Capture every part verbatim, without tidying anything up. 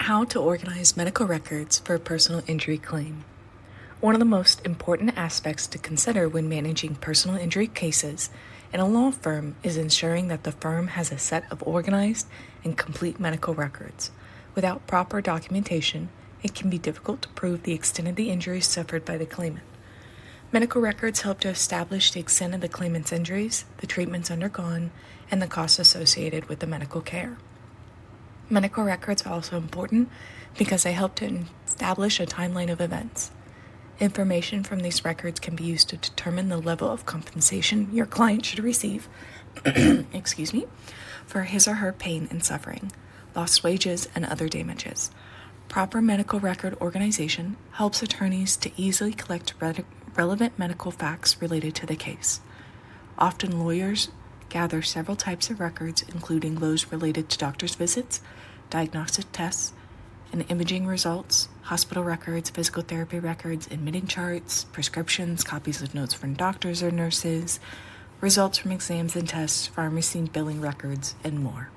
How to organize medical records for a personal injury claim. One of the most important aspects to consider when managing personal injury cases in a law firm is ensuring that the firm has a set of organized and complete medical records. Without proper documentation, it can be difficult to prove the extent of the injuries suffered by the claimant. Medical records help to establish the extent of the claimant's injuries, the treatments undergone, and the costs associated with the medical care. Medical records are also important because they help to establish a timeline of events. Information from these records can be used to determine the level of compensation your client should receive excuse me, for his or her pain and suffering, lost wages, and other damages. Proper medical record organization helps attorneys to easily collect re- relevant medical facts related to the case. Often lawyers gather several types of records, including those related to doctor's visits, diagnostic tests, and imaging results, hospital records, physical therapy records, admitting charts, prescriptions, copies of notes from doctors or nurses, results from exams and tests, pharmacy billing records, and more.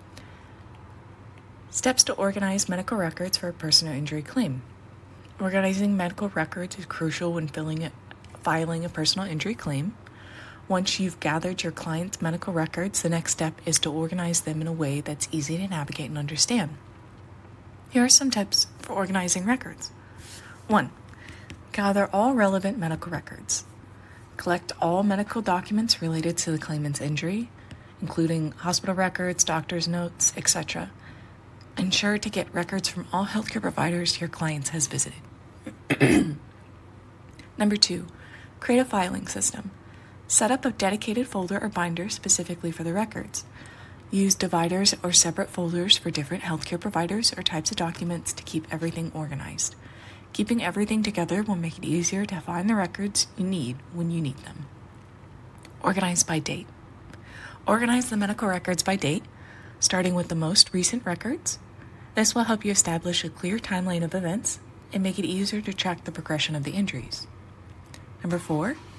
Steps to organize medical records for a personal injury claim. Organizing medical records is crucial when filling it, filing a personal injury claim. Once you've gathered your client's medical records, the next step is to organize them in a way that's easy to navigate and understand. Here are some tips for organizing records. One, gather all relevant medical records. Collect all medical documents related to the claimant's injury, including hospital records, doctor's notes, et cetera. Ensure to get records from all healthcare providers your client has visited. Number two, create a filing system. Set up a dedicated folder or binder specifically for the records. Use dividers or separate folders for different healthcare providers or types of documents to keep everything organized. Keeping everything together will make it easier to find the records you need when you need them. Organize by date. Organize the medical records by date, starting with the most recent records. This will help you establish a clear timeline of events and make it easier to track the progression of the injuries. Number four,